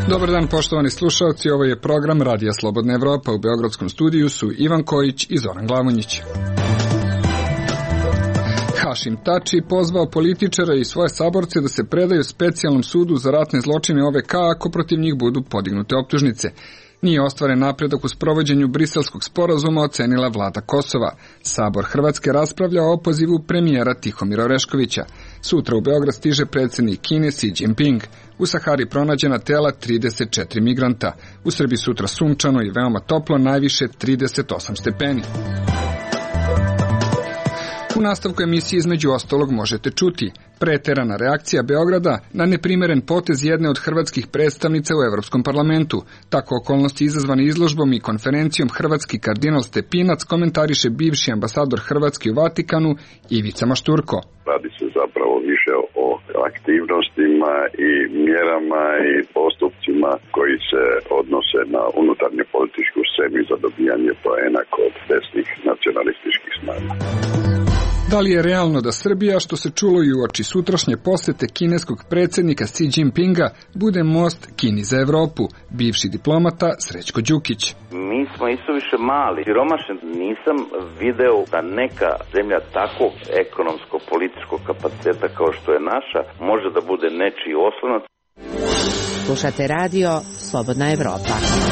Dobar dan, poštovani slušalci, ovo je program Radija Slobodna Evropa. U beogradskom studiju su Ivan Kojić i Zoran Glavonjić. Hašim Tači pozvao političara i svoje saborce da se predaju specijalnom sudu za ratne zločine OVK ako protiv njih budu podignute optužnice. Nije ostvaren napredak u sprovođenju Briselskog sporazuma, ocenila vlada Kosova. Sabor Hrvatske raspravlja o opozivu premijera Tihomira Oreškovića. Sutra u Beograd stiže predsjednik Kine Xi Jinping. U Sahari pronađena tela 34 migranta. U Srbiji sutra sunčano i veoma toplo, najviše 38 stepeni. U nastavku emisije između ostalog možete čuti preterana reakcija Beograda na neprimeren potez jedne od hrvatskih predstavnica u Evropskom parlamentu. Tako okolnosti izazvane izložbom i konferencijom hrvatski kardinal Stepinac komentariše bivši ambasador Hrvatske u Vatikanu Ivica Mašturko. Radi se zapravo više o aktivnostima i mjerama i postupcima koji se odnose na unutarnju političku scenu za dobijanje poena kod desnih nacionalističkih snaga. Da li je realno da Srbija, što se čulo i uoči sutrašnje posete kineskog predsjednika Xi Jinpinga, bude most Kini za Evropu? Bivši diplomata Srećko Đukić. Mi smo isuviše mali, siromašni. Nisam video da neka zemlja takvog ekonomsko-političkog kapaciteta kao što je naša može da bude nečiji oslonac. Slušate radio Slobodna Evropa.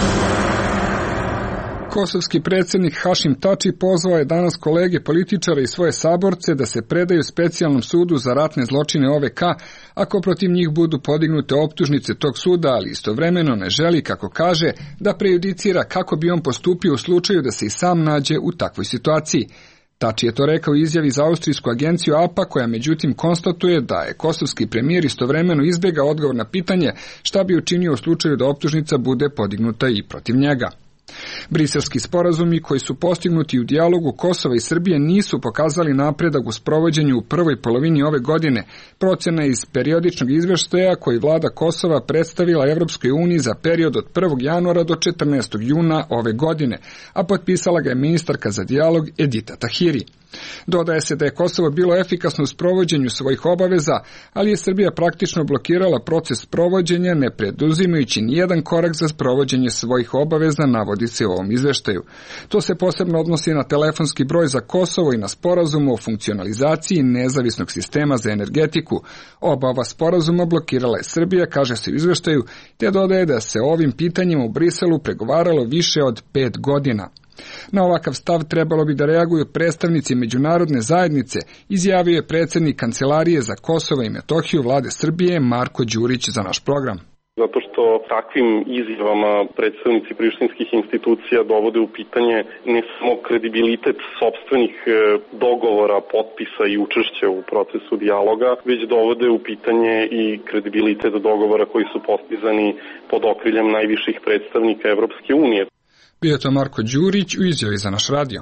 Kosovski predsjednik Hašim Tači pozvao je danas kolege političara i svoje saborce da se predaju specijalnom sudu za ratne zločine OVK ako protiv njih budu podignute optužnice tog suda, ali istovremeno ne želi, kako kaže, da prejudicira kako bi on postupio u slučaju da se i sam nađe u takvoj situaciji. Tači je to rekao u izjavi za austrijsku agenciju APA, koja međutim konstatuje da je kosovski premijer istovremeno izbjegao odgovor na pitanje šta bi učinio u slučaju da optužnica bude podignuta i protiv njega. Briselski sporazumi koji su postignuti u dijalogu Kosova i Srbije nisu pokazali napredak u sprovođenju u prvoj polovini ove godine. Procena iz periodičnog izveštaja koji vlada Kosova predstavila Evropskoj uniji za period od 1. januara do 14. juna ove godine, a potpisala ga je ministarka za dijalog Edita Tahiri. Dodaje se da je Kosovo bilo efikasno u sprovođenju svojih obaveza, ali je Srbija praktično blokirala proces sprovođenja, ne preduzimajući nijedan korak za sprovođenje svojih obaveza, navodi se u ovom izveštaju. To se posebno odnosi na telefonski broj za Kosovo i na sporazum o funkcionalizaciji nezavisnog sistema za energetiku. Oba ova sporazuma blokirala je Srbija, kaže se u izveštaju, te dodaje da se o ovim pitanjima u Briselu pregovaralo više od 5 godina. Na ovakav stav trebalo bi da reaguju predstavnici međunarodne zajednice, izjavio je predsjednik Kancelarije za Kosovo i Metohiju vlade Srbije Marko Đurić za naš program. Zato što takvim izjavama predstavnici prištinskih institucija dovode u pitanje ne samo kredibilitet sopstvenih dogovora, potpisa i učešća u procesu dijaloga, već dovode u pitanje i kredibilitet dogovora koji su postizani pod okriljem najviših predstavnika Evropske unije. Bio je to Marko Đurić u izjavi za naš radio.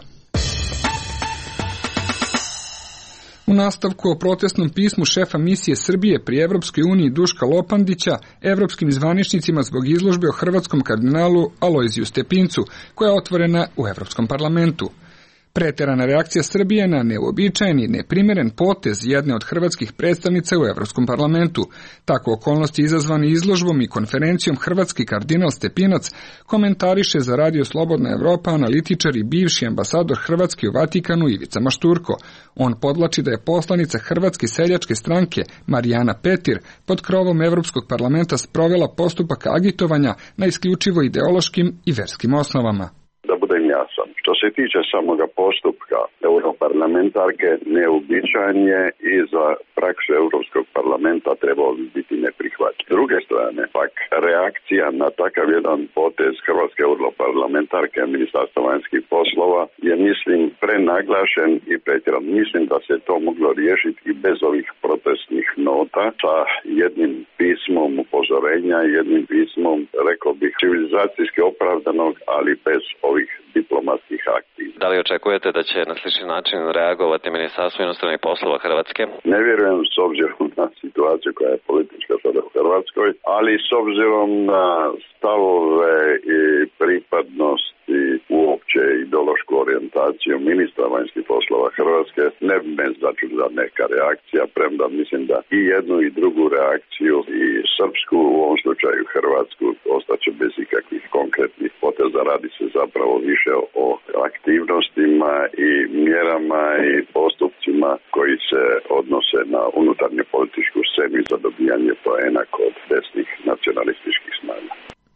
U nastavku o protestnom pismu šefa misije Srbije pri Evropskoj uniji Duška Lopandića evropskim zvaničnicima zbog izložbe o hrvatskom kardinalu Alojziju Stepincu, koja je otvorena u Evropskom parlamentu. Preterana reakcija Srbije na neuobičajeni, neprimeren potez jedne od hrvatskih predstavnica u Evropskom parlamentu. Tako okolnosti izazvani izložbom i konferencijom hrvatski kardinal Stepinac komentariše za Radio Slobodna Evropa analitičar i bivši ambasador Hrvatske u Vatikanu Ivica Mašturko. On podvlači da je poslanica Hrvatske seljačke stranke Marijana Petir pod krovom Evropskog parlamenta sprovela postupak agitovanja na isključivo ideološkim i verskim osnovama. Da budem jasan, što se tiče samoga postupka europarlamentarke, neuobičajen je i za praksu Europskog parlamenta trebao bi biti neprihvatljiv. S druge strane, pak reakcija na takav jedan potez hrvatske europarlamentarke Ministarstva vanjskih poslova je, mislim, prenaglašen i pretjeran. Mislim da se to moglo riješiti i bez ovih protestnih nota sa jednim pismom upozorenja, jednim pismom, rekao bih, civilizacijski opravdanog, ali bez ovih diplomatskih akcija. Da li očekujete da će na slični način reagovati Ministarstvo inostranih poslova Hrvatske? Ne vjerujem s obzirom na situaciju koja je politička sada u Hrvatskoj, ali s obzirom na stavove i pripadnost i uopće ideološku orijentaciju ministra vanjskih poslova Hrvatske, ne bi me začudila neka reakcija, premda mislim da i jednu i drugu reakciju, i srpsku u ovom slučaju slučaju Hrvatsku ostaće bez ikakvih konkretnih poteza. Radi se zapravo više o aktivnostima i mjerama i postupcima koji se odnose na unutarnje političku scenu za dobijanje poena kod desnih nacionalističkih snaga.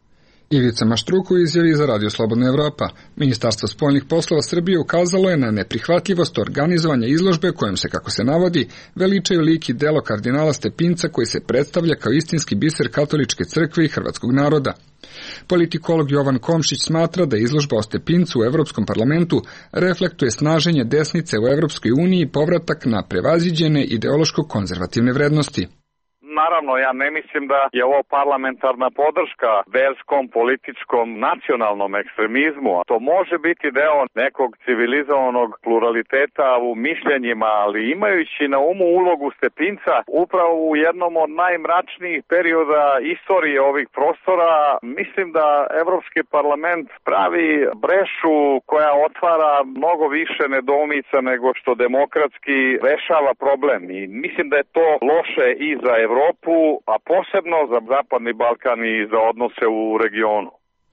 Ivica Maštruko izjavi za Radio Slobodna Evropa. Ministarstvo spoljnih poslova Srbije ukazalo je na neprihvatljivost organizovanja izložbe kojom se, kako se navodi, veličaju lik i delo kardinala Stepinca koji se predstavlja kao istinski biser katoličke crkve i hrvatskog naroda. Politikolog Jovan Komšić smatra da izložba o Stepincu u Evropskom parlamentu reflektuje snaženje desnice u Evropskoj uniji i povratak na prevaziđene ideološko-konzervativne vrednosti. Naravno, ja ne mislim da je ovo parlamentarna podrška verskom, političkom, nacionalnom ekstremizmu. To može biti deo nekog civilizovanog pluraliteta u mišljenjima, ali imajući na umu ulogu Stepinca, upravo u jednom od najmračnijih perioda istorije ovih prostora, mislim da Evropski parlament pravi brešu koja otvara mnogo više nedoumica nego što demokratski rešava problem. I mislim da je to loše i za Evropu, a posebno za Zapadni Balkan i za odnose u regionu.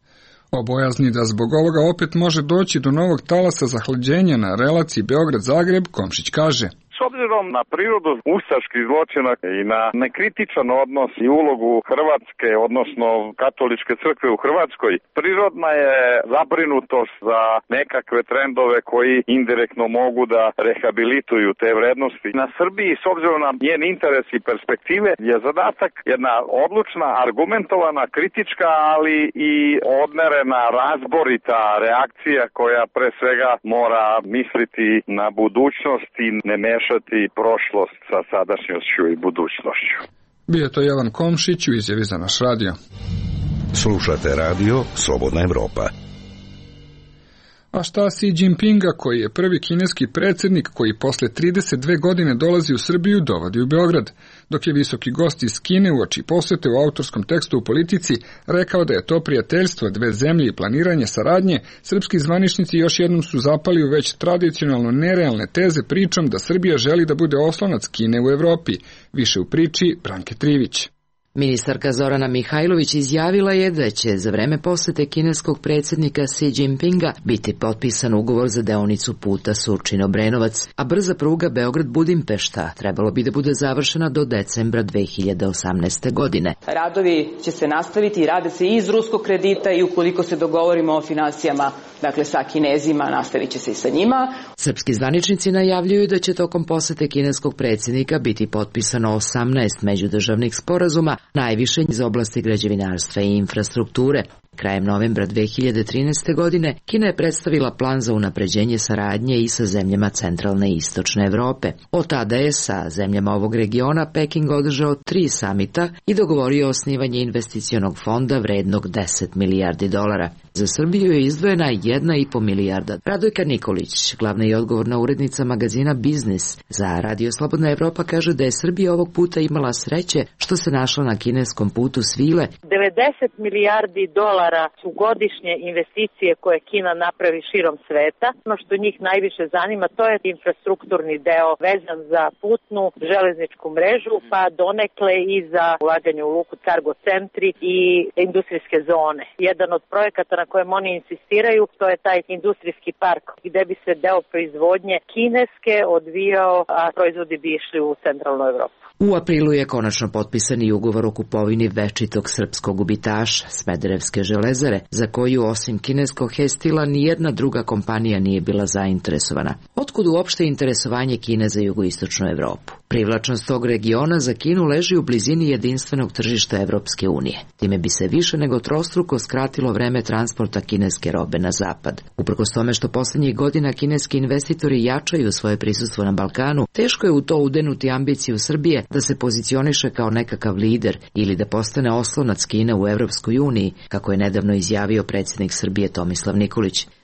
O bojazni da zbog ovoga opet može doći do novog talasa zahlađenja na relaciji Beograd-Zagreb, Komšić kaže: S obzirom na prirodu ustaških zločina i na nekritičan odnos i ulogu Hrvatske, odnosno katoličke crkve u Hrvatskoj, prirodna je zabrinutost za nekakve trendove koji indirektno mogu da rehabilituju te vrednosti. Na Srbiji, s obzirom na njen interes i perspektive, je zadatak jedna odlučna, argumentovana, kritička, ali i odmerena, razborita reakcija koja pre svega mora misliti na budućnost i ne mešati prošlost sa sadašnjošću i budućnošću. Bio to Jovan Komšić u izjavi za naš radio. Slušate radio Slobodna Evropa. A šta Xi Jinpinga, koji je prvi kineski predsjednik koji posle 32 godine dolazi u Srbiju, dovodi u Beograd, dok je visoki gost iz Kine uoči posete u autorskom tekstu u Politici rekao da je to prijateljstvo dve zemlje i planiranje saradnje, srpski zvaničnici još jednom su zapali u već tradicionalno nerealne teze pričom da Srbija želi da bude oslonac Kine u Evropi. Više u priči Branke Trivić. Ministarka Zorana Mihajlović izjavila je da će za vreme posete kineskog predsjednika Xi Jinpinga biti potpisan ugovor za deonicu puta Surčin-Obrenovac, a brza pruga Beograd-Budimpešta trebalo bi da bude završena do decembra 2018. godine. Radovi će se nastaviti i rade se iz ruskog kredita i ukoliko se dogovorimo o finansijama, dakle sa Kinezima, nastavit će se i sa njima. Srpski zvaničnici najavljuju da će tokom posete kineskog predsjednika biti potpisano 18 međudržavnih sporazuma, najviše iz oblasti građevinarstva i infrastrukture. Krajem novembra 2013. godine Kina je predstavila plan za unapređenje saradnje i sa zemljama centralne i istočne Evrope. Od tada je sa zemljama ovog regiona Peking održao 3 samita i dogovorio osnivanje investicionog fonda vrednog 10 milijardi dolara. Za Srbiju je izdvojena 1,5 milijarda. Radojka Nikolić, glavna i odgovorna urednica magazina Biznis za Radio Slobodna Evropa, kaže da je Srbija ovog puta imala sreće što se našla na kineskom putu svile. 90 milijardi dolara su godišnje investicije koje Kina napravi širom sveta. Ono što njih najviše zanima, to je infrastrukturni deo vezan za putnu železničku mrežu, pa donekle i za ulaganje u luku, cargo centri i industrijske zone. Jedan od projekata na kojem oni insistiraju, to je taj industrijski park gde bi se deo proizvodnje kineske odvijao, a proizvodi bi išli u centralnu Evropu. U aprilu je konačno potpisan i ugovor o kupovini večitog srpskog gubitaša, Smederevske železare, za koju osim kineskog Hestila nijedna druga kompanija nije bila zainteresovana. Otkud uopšte interesovanje Kine za jugoistočnu Evropu? Privlačnost tog regiona za Kinu leži u blizini jedinstvenog tržišta Evropske unije. Time bi se više nego trostruko skratilo vreme transporta kineske robe na zapad. Uprkos tome što poslednjih godina kineski investitori jačaju svoje prisustvo na Balkanu, teško je u to udenuti ambiciju Srbije da se pozicioniše kao nekakav lider ili da postane oslonac Kine u Evropskoj uniji, kako je nedavno izjavio predsjednik Srbije Tomislav Nikolić.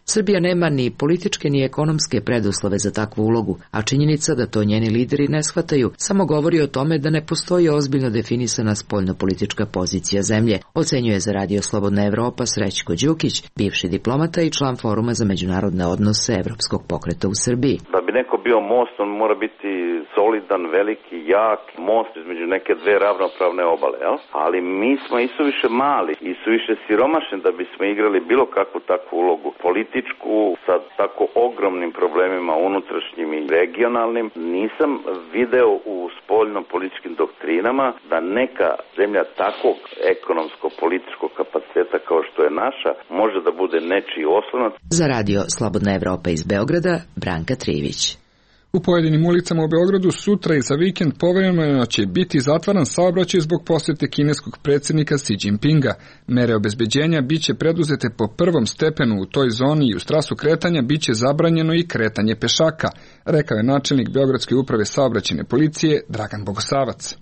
Srbija nema ni političke ni ekonomske preduslove za takvu ulogu, a činjenica da to njeni lideri ne shvataju samo govori o tome da ne postoji ozbiljno definisana spoljnopolitička pozicija zemlje, ocenjuje za Radio Slobodna Evropa Srećko Đukić, bivši diplomata i član Foruma za međunarodne odnose Evropskog pokreta u Srbiji. Da bi neko bio most, on mora biti solidan, veliki, jak, most između neke dve ravnopravne obale, jel? Ali mi smo isuviše mali, isuviše siromašni da bismo igrali bilo kakvu takvu ulogu političku sa tako ogromnim problemima unutrašnjim i regionalnim. Nisam video u spoljno-političkim doktrinama da neka zemlja takvog ekonomsko-političkog kapaciteta kao što je naša može da bude nečiji oslonac. Za Radio Slobodna Evropa iz Beograda, Branka Trivić. U pojedinim ulicama u Beogradu sutra i za vikend povremeno će biti zatvaran saobraćaj zbog posete kineskog predsjednika Xi Jinpinga. Mere obezbeđenja biće preduzete po prvom stepenu u toj zoni i u strasu kretanja biće zabranjeno i kretanje pešaka, rekao je načelnik Beogradske uprave saobraćajne policije Dragan Bogosavac.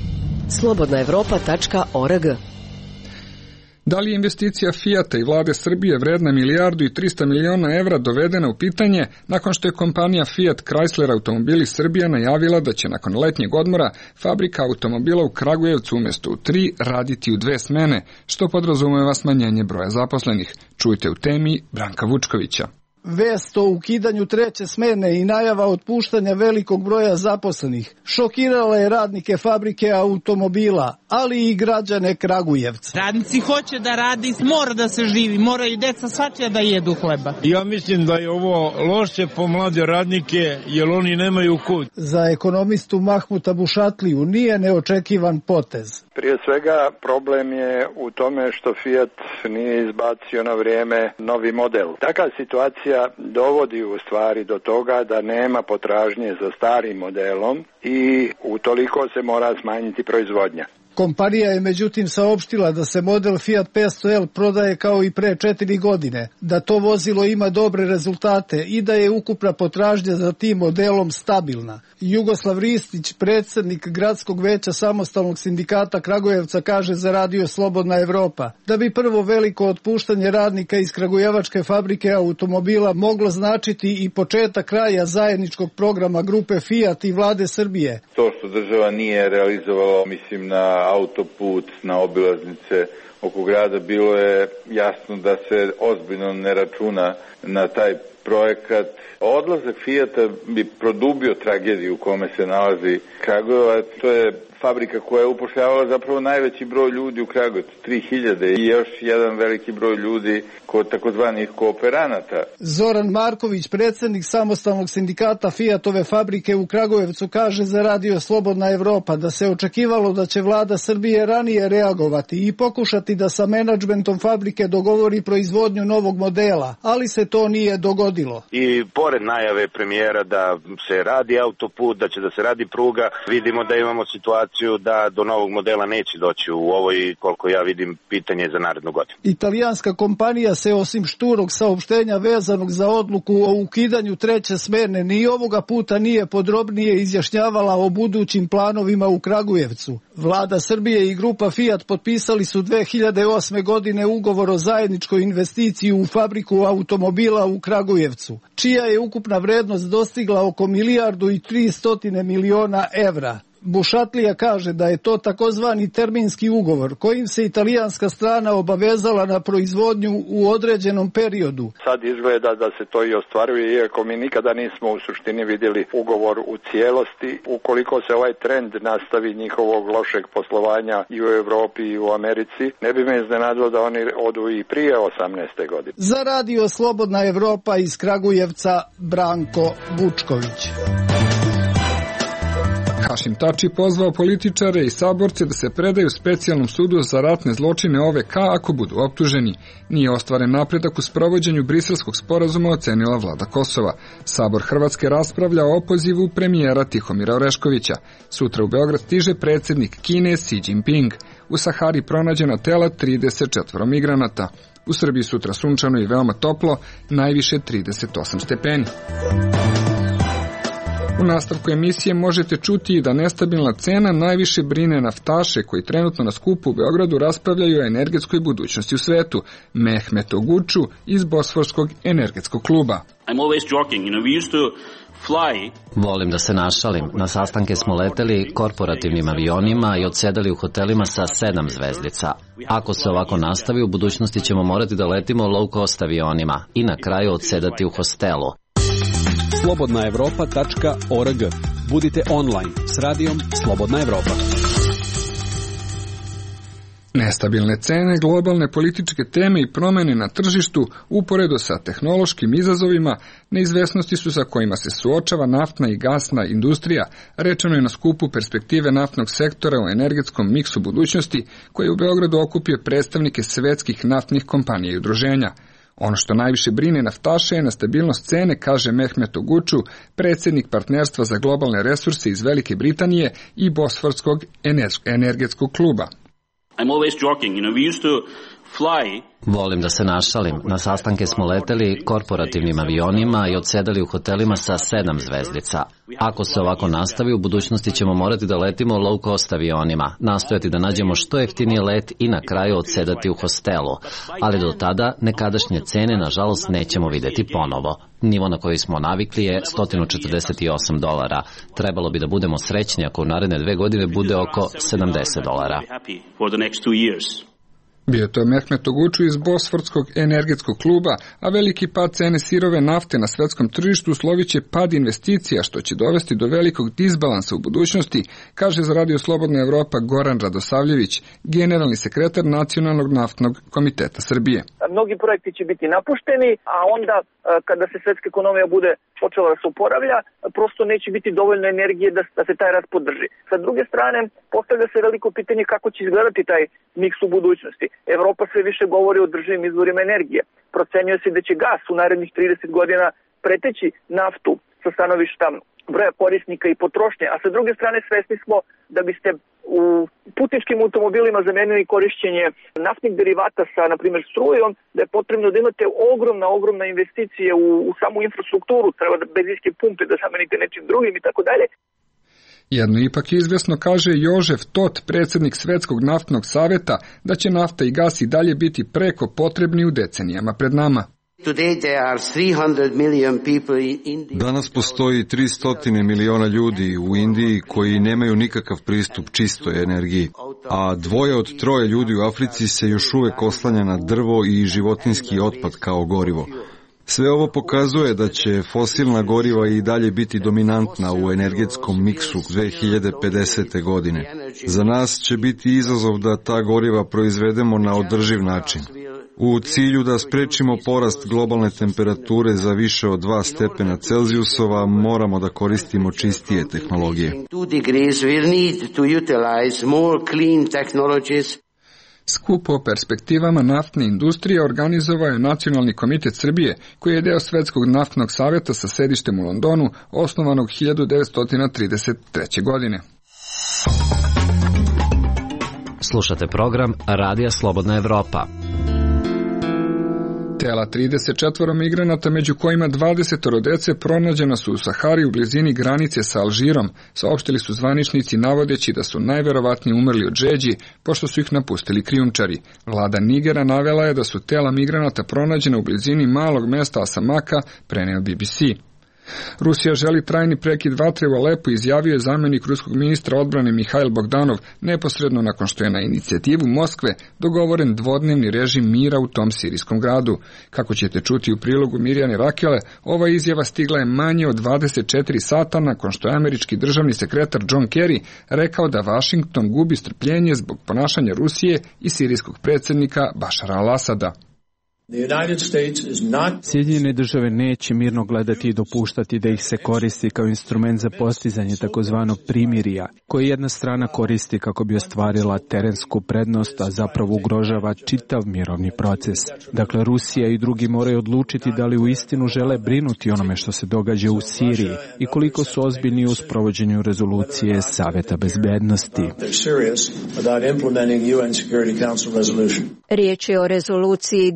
slobodnaevropa.org. Da li je investicija Fijata i vlade Srbije vredna 1.300 miliona evra dovedena u pitanje nakon što je kompanija Fiat Chrysler Automobili Srbija najavila da će nakon letnjeg odmora fabrika automobila u Kragujevcu umjesto u 3 raditi u 2 smene, što podrazumeva smanjenje broja zaposlenih. Čujte u temi Branka Vučkovića. Vest o ukidanju 3. smene i najava otpuštanja velikog broja zaposlenih šokirala je radnike fabrike automobila, ali i građane Kragujevca. Radnici hoće da radi, mora da se živi, mora i deca svačija da jedu hleba. Ja mislim da je ovo loše po mlade radnike, jer oni nemaju kud. Za ekonomistu Mahmuta Bušatliju nije neočekivan potez. Prije svega problem je u tome što Fiat nije izbacio na vrijeme novi model. Taka situacija dovodi u stvari do toga da nema potražnje za starim modelom i utoliko se mora smanjiti proizvodnja. Kompanija je međutim saopštila da se model Fiat 500L prodaje kao i pre 4 godine, da to vozilo ima dobre rezultate i da je ukupna potražnja za tim modelom stabilna. Jugoslav Ristić, predsjednik Gradskog veća samostalnog sindikata Kragujevca, kaže za Radio Slobodna Evropa da bi prvo veliko otpuštanje radnika iz kragujevačke fabrike automobila moglo značiti i početak kraja zajedničkog programa grupe Fiat i vlade Srbije. To što država nije realizovala, mislim, na autoput, na obilaznice oko grada, bilo je jasno da se ozbiljno ne računa na taj projekat. Odlazak Fijata bi produbio tragediju u kome se nalazi Kragujevac. To je fabrika koja je upošljavala zapravo najveći broj ljudi u Kragujevcu, 3000 i još jedan veliki broj ljudi kod takozvanih kooperanata. Zoran Marković, predsjednik samostalnog sindikata Fijatove fabrike u Kragujevcu, kaže za Radio Slobodna Evropa da se očekivalo da će vlada Srbije ranije reagovati i pokušati da sa menadžmentom fabrike dogovori proizvodnju novog modela, ali se to nije dogodilo. I pored najave premijera da se radi autoput, da će da se radi pruga, vidimo da imamo situaciju da do novog modela neće doći u ovoj, koliko ja vidim, pitanje za narednu godinu. Italijanska kompanija se osim šturog saopštenja vezanog za odluku o ukidanju 3. smene ni ovoga puta nije podrobnije izjašnjavala o budućim planovima u Kragujevcu. Vlada Srbije i grupa Fiat potpisali su 2008. godine ugovor o zajedničkoj investiciji u fabriku automobila u Kragujevcu, čija je ukupna vrednost dostigla oko 1.300 miliona evra. Bušatlija kaže da je to takozvani terminski ugovor kojim se italijanska strana obavezala na proizvodnju u određenom periodu. Sad izgleda da se to i ostvaruje, iako mi nikada nismo u suštini vidjeli ugovor u cijelosti. Ukoliko se ovaj trend nastavi njihovog lošeg poslovanja i u Evropi i u Americi, ne bi me iznenadilo da oni odu i prije 18. godine. Za Radio Slobodna Evropa iz Kragujevca, Branko Vučković. Hašim Tači pozvao političare i saborce da se predaju specijalnom sudu za ratne zločine OVK ako budu optuženi. Nije ostvaren napredak u sprovođenju briselskog sporazuma, ocenila vlada Kosova. Sabor Hrvatske raspravlja o opozivu premijera Tihomira Oreškovića. Sutra u Beograd stiže predsjednik Kine Xi Jinping. U Sahari pronađena tela 34 migranata. U Srbiji sutra sunčano i veoma toplo, najviše 38 stepeni. U nastavku emisije možete čuti da nestabilna cena najviše brine naftaše koji trenutno na skupu u Beogradu raspravljaju o energetskoj budućnosti u svetu. Mehmet Oguču iz Bosforskog energetskog kluba. Volim da se našalim. Na sastanke smo leteli korporativnim avionima i odsedali u hotelima sa 7 zvezdica. Ako se ovako nastavi, u budućnosti ćemo morati da letimo low cost avionima i na kraju odsedati u hostelu. slobodnaevropa.org. Budite online s radijom Slobodna Evropa. Nestabilne cene, globalne političke teme i promene na tržištu uporedo sa tehnološkim izazovima, neizvesnosti su sa kojima se suočava naftna i gasna industrija, rečeno je na skupu perspektive naftnog sektora u energetskom miksu budućnosti, koji u Beogradu okupio predstavnike svetskih naftnih kompanija i udruženja. Ono što najviše brine naftaše je nestabilnost cene, kaže Mehmet Oguču, predsjednik partnerstva za globalne resurse iz Velike Britanije i Bosforskog energetskog kluba. Volim da se našalim. Na sastanke smo leteli korporativnim avionima i odsedali u hotelima sa 7 zvezdica. Ako se ovako nastavi, u budućnosti ćemo morati da letimo low cost avionima, nastojati da nađemo što jeftiniji let i na kraju odsedati u hostelu. Ali do tada nekadašnje cene, nažalost, nećemo videti ponovo. Nivo na koji smo navikli je $148. Trebalo bi da budemo srećni ako u naredne 2 godine bude oko $70. Bio to Mehmet Oguču iz Bosforskog energetskog kluba, a veliki pad cene sirove nafte na svetskom tržištu uslovit će pad investicija, što će dovesti do velikog disbalansa u budućnosti, kaže za Radio Slobodna Evropa Goran Radosavljević, generalni sekretar Nacionalnog naftnog komiteta Srbije. Mnogi projekti će biti napušteni, a onda kada se svetska ekonomija bude počela da se oporavlja, prosto neće biti dovoljno energije da se taj rast podrži. Sa druge strane, postavlja se veliko pitanje kako će izgledati taj miks u budućnosti. Evropa sve više govori o održivim izvorima energije. Procenjuje se da će gas u narednih 30 godina preteći naftu sa stanovišta broja korisnika i potrošnje, a sa druge strane svesni smo da biste u putničkim automobilima zamenili korišćenje naftnih derivata sa, na primjer, strujom, da je potrebno da imate ogromna investicije u samu infrastrukturu, treba da benzinske pumpe da zamenite nečim drugim i tako dalje. Jedno ipak izvesno, kaže Jožef Tot, predsjednik Svetskog naftnog saveta, da će nafta i gas i dalje biti preko potrebni u decenijama pred nama. Danas postoji 300 miliona ljudi u Indiji koji nemaju nikakav pristup čistoj energiji, a 2 od 3 ljudi u Africi se još uvek oslanja na drvo i životinjski otpad kao gorivo. Sve ovo pokazuje da će fosilna goriva i dalje biti dominantna u energetskom miksu 2050. godine. Za nas će biti izazov da ta goriva proizvedemo na održiv način. U cilju da sprečimo porast globalne temperature za više od 2 stepena Celzijusova, moramo da koristimo čistije tehnologije. Skup o perspektivama naftne industrije organizovao je Nacionalni komitet Srbije, koji je deo Svetskog naftnog saveta sa sedištem u Londonu, osnovanog 1933. godine. Slušate program Radija Slobodna Evropa. Tela 34 migranata, među kojima 20 dece, pronađena su u Sahari u blizini granice sa Alžirom, saopštili su zvaničnici navodeći da su najverovatnije umrli od žeđi, pošto su ih napustili krijumčari. Vlada Nigera navela je da su tela migranata pronađena u blizini malog mesta Asamaka, preneo BBC. Rusija želi trajni prekid vatre u Alepu, izjavio je zamjenik ruskog ministra odbrane Mihail Bogdanov neposredno nakon što je na inicijativu Moskve dogovoren dvodnevni režim mira u tom sirijskom gradu. Kako ćete čuti u prilogu Mirjane Rakele, ova izjava stigla je manje od 24 sata nakon što je američki državni sekretar John Kerry rekao da Vašington gubi strpljenje zbog ponašanja Rusije i sirijskog predsjednika Bašara al-Asada. Sjedinjene države neće mirno gledati i dopuštati da ih se koristi kao instrument za postizanje takozvanog primirja, koje jedna strana koristi kako bi ostvarila terensku prednost, a zapravo ugrožava čitav mirovni proces. Dakle, Rusija i drugi moraju odlučiti da li u istinu žele brinuti onome što se događa u Siriji i koliko su ozbiljni u sprovođenju rezolucije Saveta bezbednosti. Riječ je o rezoluciji 22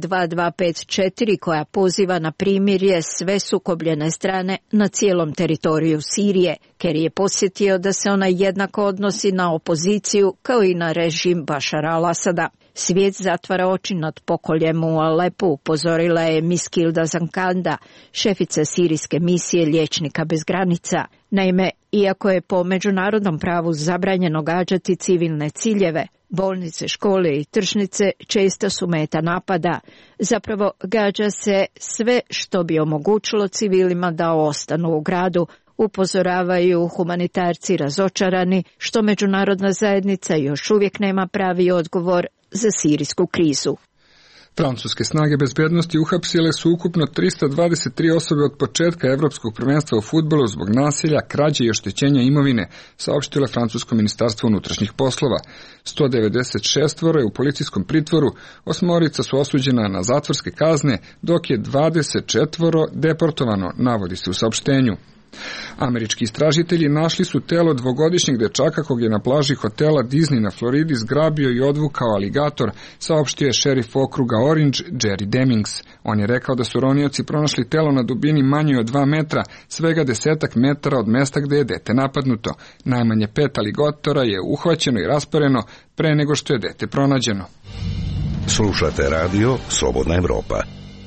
254 koja poziva na primirje sve sukobljene strane na cijelom teritoriju Sirije. Kerry je podsjetio da se ona jednako odnosi na opoziciju kao i na režim Bašara al-Asada. Svijet zatvara oči nad pokoljem u Alepu, upozorila je Miskilda Zankanda, šefica sirijske misije Liječnika bez granica. Naime, iako je po međunarodnom pravu zabranjeno gađati civilne ciljeve, bolnice, škole i tržnice često su meta napada. Zapravo gađa se sve što bi omogućilo civilima da ostanu u gradu, upozoravaju humanitarci razočarani što međunarodna zajednica još uvijek nema pravi odgovor za sirijsku krizu. Francuske snage bezbednosti uhapsile su ukupno 323 osobe od početka Evropskog prvenstva u fudbalu zbog nasilja, krađe i oštećenja imovine, saopštilo Francusko ministarstvo unutrašnjih poslova. 196 je u policijskom pritvoru, 8 su osuđena na zatvorske kazne, dok je 24 deportovano, navodi se u saopštenju. Američki istražitelji našli su telo dvogodišnjeg dečaka kog je na plaži hotela Disney na Floridi zgrabio i odvukao aligator, saopštio je šerif okruga Orange Jerry Demings. On je rekao da su ronioci pronašli telo na dubini manjoj od 2 metra, svega 10 metara od mesta gde je dete napadnuto. Najmanje 5 aligatora je uhvaćeno i rasporeno pre nego što je dete pronađeno. Slušate radio Slobodna Evropa.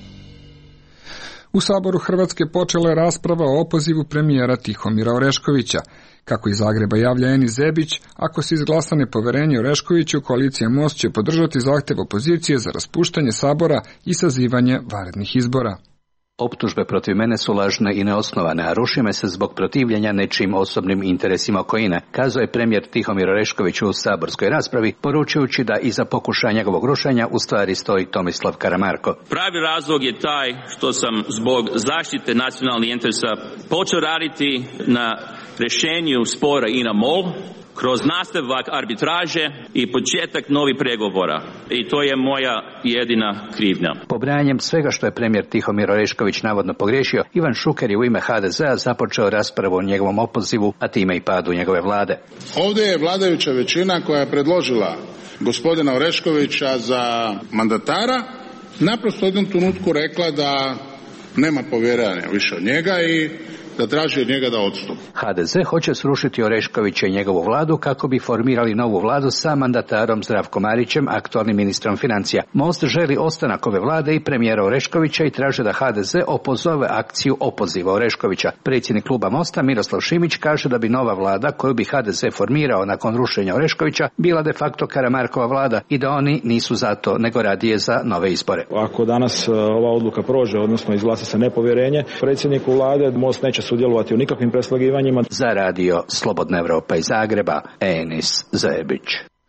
U Saboru Hrvatske počela je rasprava o opozivu premijera Tihomira Oreškovića. Kako iz Zagreba javlja Enis Zebić, ako se izglasa nepoverenje Oreškoviću, koalicija Most će podržati zahtev opozicije za raspuštanje Sabora i sazivanje vanrednih izbora. Optužbe protiv mene su lažne i neosnovane, a ruši me se zbog protivljenja nečijim osobnim interesima okoline, kazao je premijer Tihomir Orešković u saborskoj raspravi, poručujući da iza pokušaja njegovog rušenja u stvari stoji Tomislav Karamarko. Pravi razlog je taj što sam zbog zaštite nacionalnih interesa počeo raditi na rješenju spora INA-MOL, kroz nastavak arbitraže i početak novih pregovora. I to je moja jedina krivnja. Pobrajanjem svega što je premijer Tihomir Orešković navodno pogriješio, Ivan Šuker je u ime HDZ-a započeo raspravu o njegovom opozivu, a time i padu njegove vlade. Ovdje je vladajuća većina koja je predložila gospodina Oreškovića za mandatara, naprosto u jednom trenutku rekla da nema povjerenja više od njega i da traži od njega da odstupi. HDZ hoće srušiti Oreškovića i njegovu vladu kako bi formirali novu vladu sa mandatarom Zdravkom Marićem, aktualnim ministrom financija. Most želi ostanak ove vlade i premijera Oreškovića i traže da HDZ opozove akciju opoziva Oreškovića. Predsjednik kluba Mosta Miroslav Šimić kaže da bi nova vlada koju bi HDZ formirao nakon rušenja Oreškovića bila de facto Karamarkova vlada i da oni nisu za to, nego radije za nove izbore. Ako danas ova odluka prođe, odnosno izglasa se nepovjerenje predsjedniku vlade, Most neće sudjelovati u nikakvim preslagivanjima. Za radio Slobodna Evropa iz Zagreba, Enis Zebić.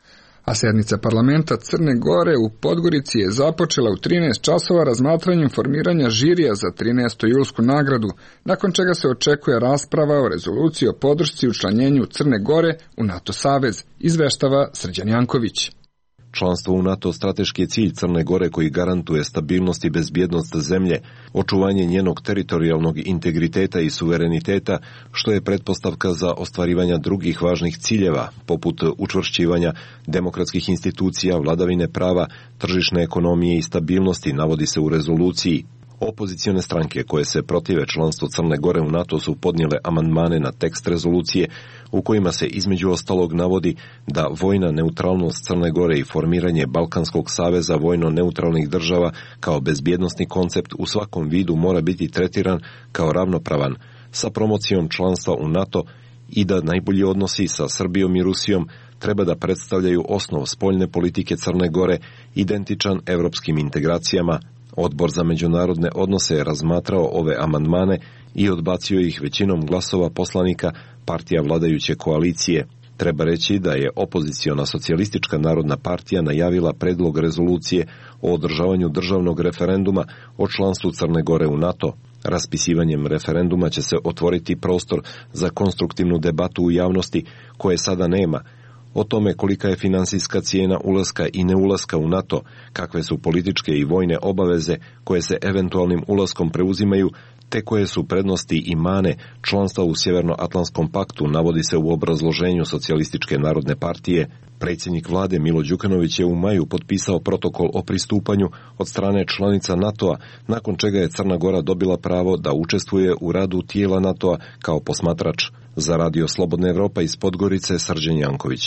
A sjednica parlamenta Crne Gore u Podgorici je započela u 13 časova razmatranjem formiranja žirija za 13. julsku nagradu, nakon čega se očekuje rasprava o rezoluciji o podršci učlanjenju Crne Gore u NATO savez, izveštava Srđan Janković. Članstvo u NATO strateški je cilj Crne Gore koji garantuje stabilnost i bezbjednost zemlje, očuvanje njenog teritorijalnog integriteta i suvereniteta, što je pretpostavka za ostvarivanje drugih važnih ciljeva, poput učvršćivanja demokratskih institucija, vladavine prava, tržišne ekonomije i stabilnosti, navodi se u rezoluciji. Opozicione stranke koje se protive članstvu Crne Gore u NATO su podnijele amandmane na tekst rezolucije u kojima se između ostalog navodi da vojna neutralnost Crne Gore i formiranje Balkanskog saveza vojno-neutralnih država kao bezbjednosni koncept u svakom vidu mora biti tretiran kao ravnopravan sa promocijom članstva u NATO i da najbolji odnosi sa Srbijom i Rusijom treba da predstavljaju osnov spoljne politike Crne Gore identičan evropskim integracijama. Odbor za međunarodne odnose je razmatrao ove amandmane i odbacio ih većinom glasova poslanika partija vladajuće koalicije. Treba reći da je opoziciona socijalistička narodna partija najavila predlog rezolucije o održavanju državnog referenduma o članstvu Crne Gore u NATO. Raspisivanjem referenduma će se otvoriti prostor za konstruktivnu debatu u javnosti koje sada nema, o tome kolika je finansijska cijena ulaska i neulaska u NATO, kakve su političke i vojne obaveze koje se eventualnim ulaskom preuzimaju, te koje su prednosti i mane članstva u Sjevernoatlantskom paktu, navodi se u obrazloženju Socijalističke narodne partije. Predsjednik vlade Milo Đukanović je u maju potpisao protokol o pristupanju od strane članica NATO-a, nakon čega je Crna Gora dobila pravo da učestvuje u radu tijela NATO-a kao posmatrač. Za Radio Slobodna Evropa iz Podgorice, Srđan Janković.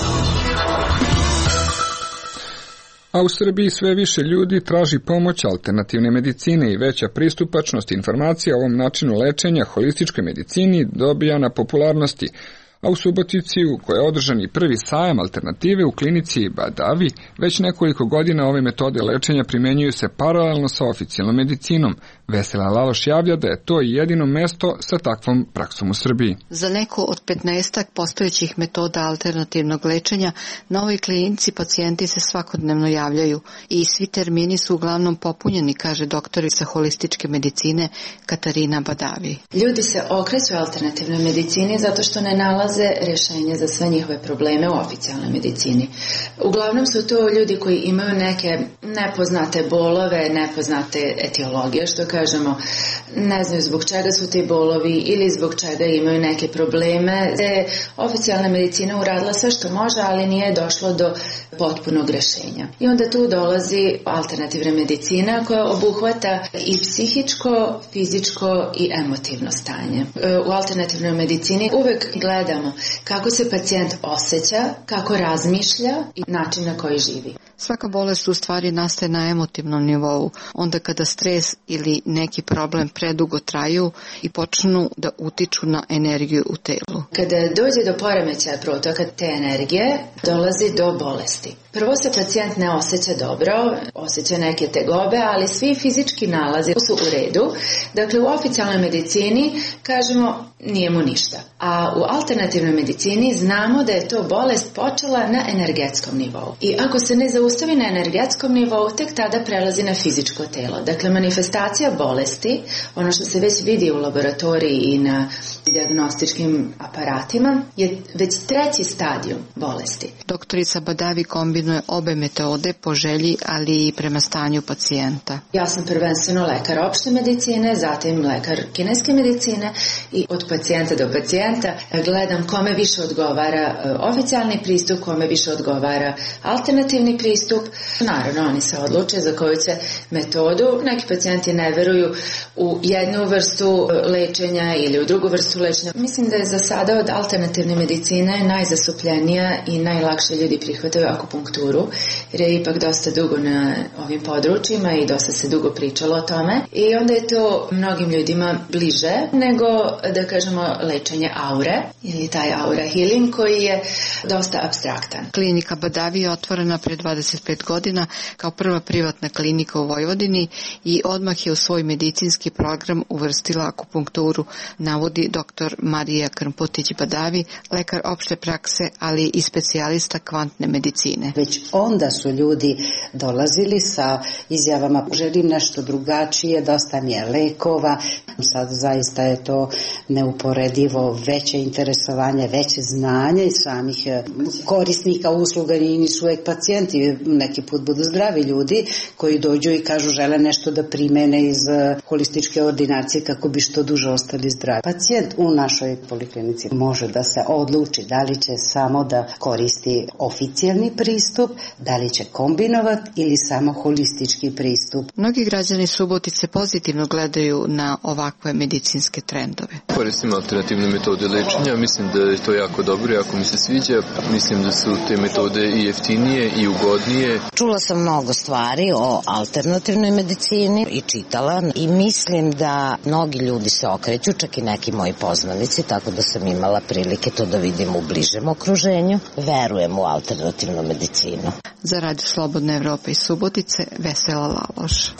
A u Srbiji sve više ljudi traži pomoć alternativne medicine i veća pristupačnost informacija o ovom načinu lečenja holističkoj medicini dobija na popularnosti. A u Subotici, u kojoj je održan i prvi sajam alternative u klinici Badavi, već nekoliko godina ove metode lečenja primenjuju se paralelno sa oficijalnom medicinom. Vesela Laloš javlja da je to jedino mesto sa takvom praksom u Srbiji. Za neku od 15 postojećih metoda alternativnog lečenja na ovoj klinici pacijenti se svakodnevno javljaju i svi termini su uglavnom popunjeni, kaže doktorica holističke medicine Katarina Badavi. Ljudi se okreću alternativnoj medicini zato što ne nalaze rješenje za sve njihove probleme u oficijalnoj medicini. Uglavnom su to ljudi koji imaju neke nepoznate bolove, nepoznate etiologije, što kažemo, ne znaju zbog čega su ti bolovi ili zbog čega imaju neke probleme. Oficijalna medicina uradila sve što može, ali nije došlo do potpunog rješenja. I onda tu dolazi alternativna medicina koja obuhvata i psihičko, fizičko i emotivno stanje. U alternativnoj medicini uvek gledamo kako se pacijent osjeća, kako razmišlja i način na koji živi. Svaka bolest u stvari nastaje na emotivnom nivou, onda kada stres ili neki problem predugo traju i počnu da utiču na energiju u telu. Kada dođe do poremećaja protoka te energije, dolazi do bolesti. Prvo se pacijent ne osjeća dobro, osjeća neke tegobe, ali svi fizički nalazi su u redu. Dakle, u oficijalnoj medicini kažemo nije mu ništa. A u alternativnoj medicini znamo da je to bolest počela na energetskom nivou. I ako se ne zaustavi na energetskom nivou, tek tada prelazi na fizičko telo. Dakle, manifestacija bolesti, ono što se već vidi u laboratoriji i na dijagnostičkim aparatima, je već treći stadijum bolesti. Doktorica Badavi kombinuje obe metode po želji, ali i prema stanju pacijenta. Ja sam prvenstveno lekar opšte medicine, zatim lekar kineske medicine i od pacijenta do pacijenta gledam kome više odgovara oficijalni pristup, kome više odgovara alternativni pristup. Naravno, oni se odluče za koju će metodu. Neki pacijenti ne veruju u jednu vrstu lečenja ili u drugu vrstu lečenja. Mislim da je za sada od alternativne medicine najzastupljenija i najlakše ljudi prihvataju akupunkturu, jer je ipak dosta dugo na ovim područjima i dosta se dugo pričalo o tome. I onda je to mnogim ljudima bliže nego, da kažemo, lečenje aure ili taj aura healing koji je dosta apstraktan. Klinika Badavi je otvorena pre 25 godina kao prva privatna klinika u Vojvodini i odmah je u svoj medicinski program uvrstila akupunkturu, navodi dr. Marija Krmpotić Badavi, lekar opšte prakse, ali i specijalista kvantne medicine. Već onda su ljudi dolazili sa izjavama želim nešto drugačije, dosta mi je lekova. Sad zaista je to neuporedivo veće interesovanje, veće znanje i samih korisnika usluga i nisu uvek pacijenti, neki put budu zdravi ljudi koji dođu i kažu žele nešto da primene iz holističke ordinacije kako bi što duže ostali zdravi. Pacijent u našoj poliklinici može da se odluči da li će samo da koristi oficijalni pristup, da li će kombinovati ili samo holistički pristup. Mnogi građani Subotice pozitivno gledaju na ovakve medicinske trendove. Koristim alternativne metode lečenja, mislim da je to jako dobro, jako mi se sviđa. Mislim da su te metode i jeftinije i ugodnije. Čula sam mnogo stvari o alternativnoj medicini i čitala i mislim da mnogi ljudi se okreću, čak i neki moji poznanici, tako da sam imala prilike to da vidim u bližem okruženju. Verujem u alternativnu medicinu. Za Radio Slobodna Evropa iz Subotice, Vesela Laloš.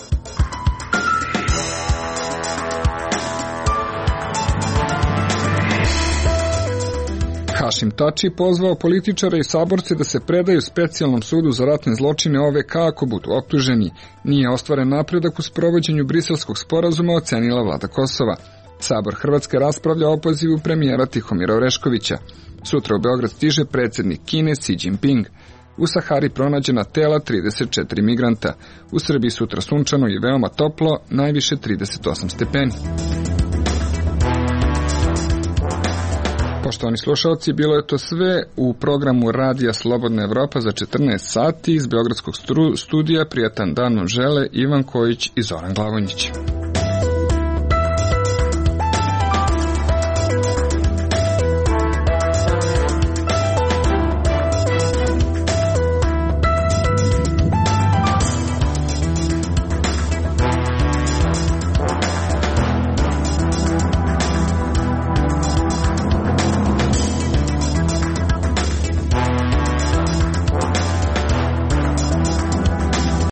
Hašim Tači pozvao političare i saborce da se predaju specijalnom sudu za ratne zločine OVK ako budu optuženi. Nije ostvaren napredak u sprovođenju briselskog sporazuma, ocenila vlada Kosova. Sabor Hrvatske raspravlja o opozivu premijera Tihomira Oreškovića. Sutra u Beograd stiže predsjednik Kine Xi Jinping. U Sahari pronađena tela 34 migranta. U Srbiji sutra sunčano i veoma toplo, najviše 38 stepeni. Poštovani slušalci, bilo je to sve u programu Radija Slobodna Evropa za 14 sati. Iz Beogradskog studija prijatan dan vam žele Ivan Kojić i Zoran Glavonjić.